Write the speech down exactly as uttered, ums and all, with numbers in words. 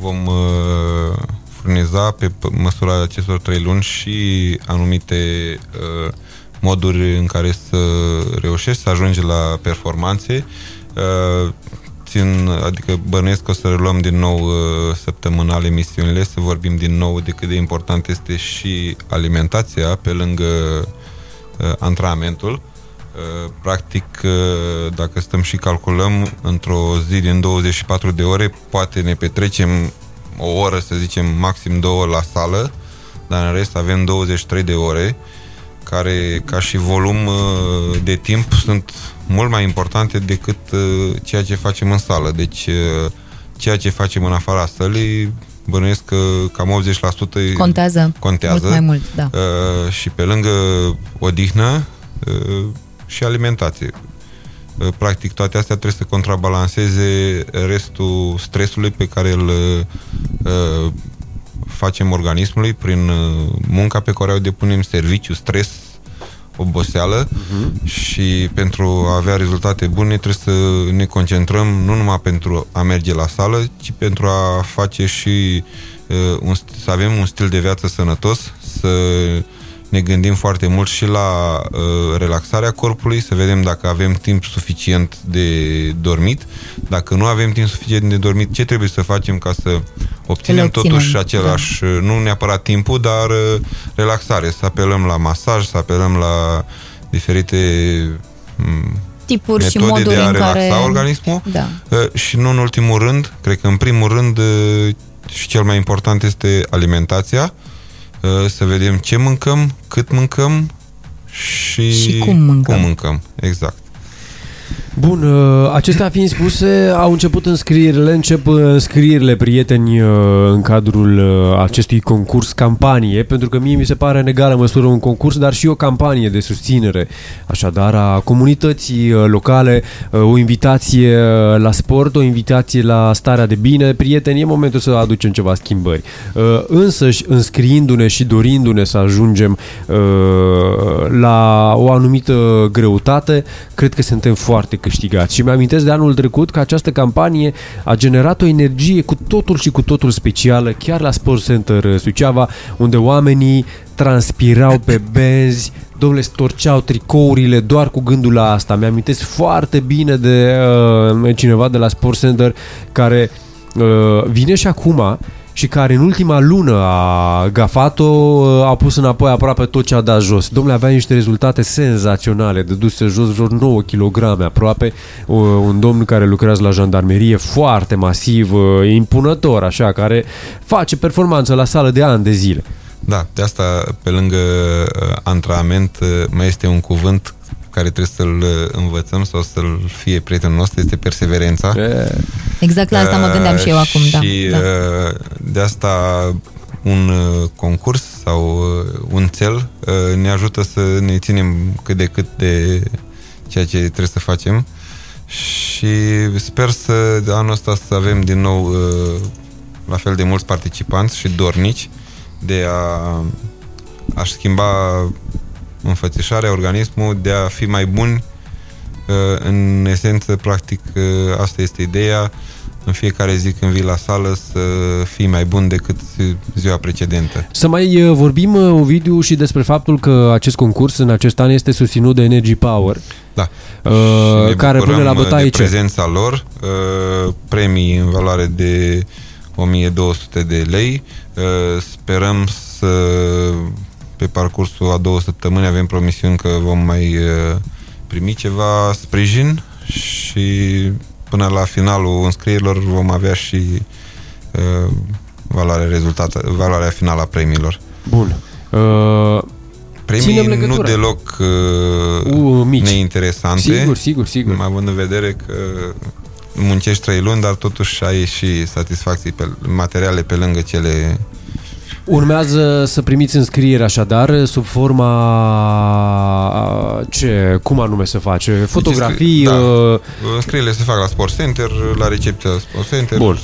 vom uh, furniza pe măsura acestor trei luni și anumite uh, moduri în care să reușești să ajungi la performanțe. Uh, țin, adică bănuiesc că o să reluăm din nou uh, săptămânal emisiunile, să vorbim din nou de cât de important este și alimentația pe lângă uh, antrenamentul. Uh, practic, uh, dacă stăm și calculăm, într-o zi din douăzeci și patru de ore, poate ne petrecem o oră, să zicem, maxim două la sală, dar în rest avem douăzeci și trei de ore, care, ca și volum uh, de timp, sunt mult mai importante decât uh, ceea ce facem în sală. Deci, uh, ceea ce facem în afara sălii, bănuiesc că cam optzeci la sută contează, contează mult mai mult, da. Uh, și pe lângă odihnă uh, și alimentație. Uh, practic, toate astea trebuie să contrabalanceze restul stresului pe care îl uh, facem organismului prin munca pe care o depunem, serviciu, stres, oboseală, uh-huh. și pentru a avea rezultate bune trebuie să ne concentrăm nu numai pentru a merge la sală, ci pentru a face și uh, un, să avem un stil de viață sănătos, să ne gândim foarte mult și la uh, relaxarea corpului, să vedem dacă avem timp suficient de dormit. Dacă nu avem timp suficient de dormit, ce trebuie să facem ca să obținem totuși același, da. Nu neapărat timpul, dar uh, relaxare, să apelăm la masaj, să apelăm la diferite um, tipuri metode și moduri de a relaxa în care... organismul. Da. Uh, și nu în ultimul rând, cred că în primul rând uh, și cel mai important este alimentația. Să vedem ce mâncăm, cât mâncăm și, și cum mâncăm. cum mâncăm. Exact. Bun, acestea fiind spuse, au început înscrierile, încep înscrierile, prieteni, în cadrul acestui concurs campanie, pentru că mie mi se pare în egală măsură un concurs, dar și o campanie de susținere, așadar, a comunității locale, o invitație la sport, o invitație la starea de bine. Prieteni, e momentul să aducem ceva schimbări. Însăși, înscriindu-ne și dorindu-ne să ajungem la o anumită greutate, cred că suntem foarte câștigați. Și mi-amintesc de anul trecut că această campanie a generat o energie cu totul și cu totul specială, chiar la Sport Center Suceava, unde oamenii transpirau pe benzi, domnule, storceau tricourile doar cu gândul la asta. Mi-amintesc foarte bine de uh, cineva de la Sport Center care uh, vine și acum și care în ultima lună a gafat-o, a pus înapoi aproape tot ce a dat jos. Domnule, avea niște rezultate senzaționale, de duse jos vreo nouă kilograme aproape, un domn care lucrează la jandarmerie, foarte masiv, impunător, așa, care face performanță la sală de ani de zile. Da, de asta, pe lângă antrenament, mai este un cuvânt care trebuie să-l învățăm sau să-l fie prietenul nostru, este perseverența. Exact la asta mă gândeam și eu acum, da. Și da. de asta un concurs sau un cel ne ajută să ne ținem cât de cât de ceea ce trebuie să facem și sper să de anul ăsta să avem din nou la fel de mulți participanți și dornici de a a schimba înfățișarea, organismul, de a fi mai buni. În esență, practic, asta este ideea. În fiecare zi când vii la sală să fii mai bun decât ziua precedentă. Să mai vorbim, Ovidiu, și despre faptul că acest concurs în acest an este susținut de Energy Power. Da. Uh, care pune la bătaie de prezența lor, uh, premii în valoare de o mie două sute de lei. Uh, sperăm să pe parcursul a două săptămâni avem promisiuni că vom mai uh, primi ceva sprijin și până la finalul înscrierilor vom avea și uh, valoarea, rezultat, valoarea finală a premiilor. Bun. Uh, Premii nu deloc uh, uh, mici. Neinteresante. Sigur, sigur, sigur. Având în vedere că muncești trei luni, dar totuși ai și satisfacții pe, materiale pe lângă cele... Urmează să primiți înscriere așadar sub forma ce, cum anume se face? Fotografii? Da. Înscrierile se fac la Sport Center, la recepția Sport Center. Bun.